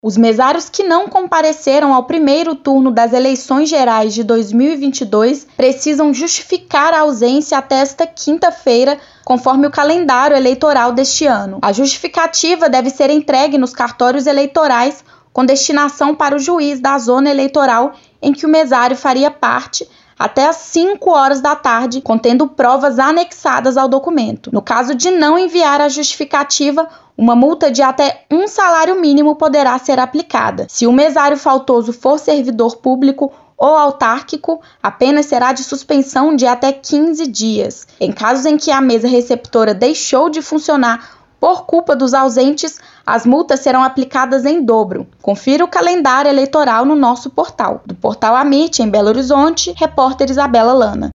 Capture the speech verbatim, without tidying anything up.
Os mesários que não compareceram ao primeiro turno das eleições gerais de dois mil e vinte e dois precisam justificar a ausência até esta quinta-feira, conforme o calendário eleitoral deste ano. A justificativa deve ser entregue nos cartórios eleitorais com destinação para o juiz da zona eleitoral em que o mesário faria parte, até às cinco horas da tarde, contendo provas anexadas ao documento. No caso de não enviar a justificativa, uma multa de até um salário mínimo poderá ser aplicada. Se o mesário faltoso for servidor público ou autárquico, a pena será de suspensão de até quinze dias. Em casos em que a mesa receptora deixou de funcionar por culpa dos ausentes, as multas serão aplicadas em dobro. Confira o calendário eleitoral no nosso portal. Do portal Amit, em Belo Horizonte, repórter Isabela Lana.